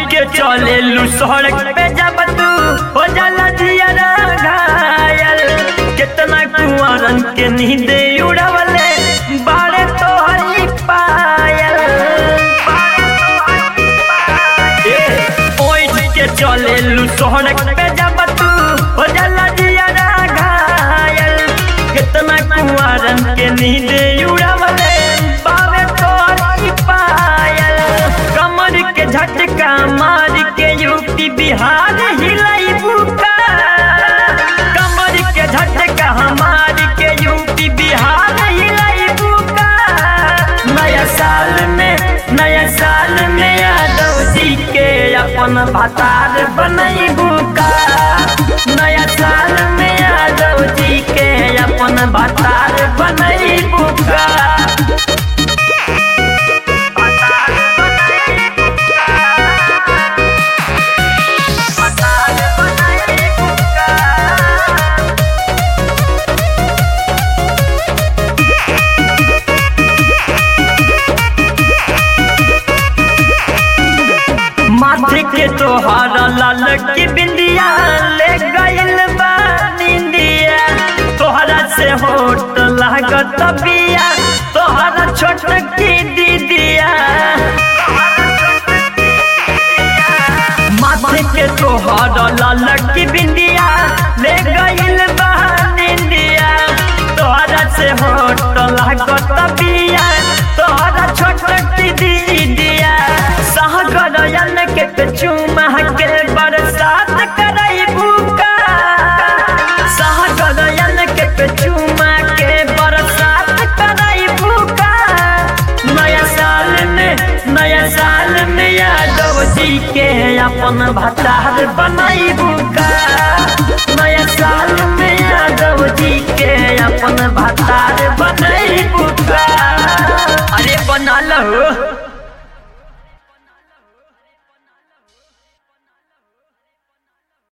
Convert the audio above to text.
के चले लू सड़क पे जब तू हो जाला जिया घायल। कितना कुंवरन के नींद उड़वले बाड़े तो हरी पायल। ओढ़ के चले लू सड़क पे जब तू हो जाला जिया घायल। कितना कुंवरन के नींद उड़वले बाड़े तो हरी पायल। कमर के झटका मार के यूपी बिहार हिलाई बुका। कमर के झटका मार के यूपी बिहार हिलाई बुका। नया साल में यादव जी के अपन भतार बनई बुका। नया साल में यादव जी के अपन भतार बनई बुका। माथे के तोहार लाल की बिंदिया ले गइल बा निंदिया। तोहरा से होट लागत बिया तोहरा छोट की दीदिया। माथे के तोहार लाल की बिंदिया ले गइल बा निंदिया। तोहरा से होट लागत बिया तोहरा छोट की दीदिया। सहगरयन के चुमा के बरसात करई बुका। सहगरयन के चुमा के बरसात करई बुका। नया साल में यादव जी के अपन भतार बनई बुका। नया साल में यादव जी के अपन भतार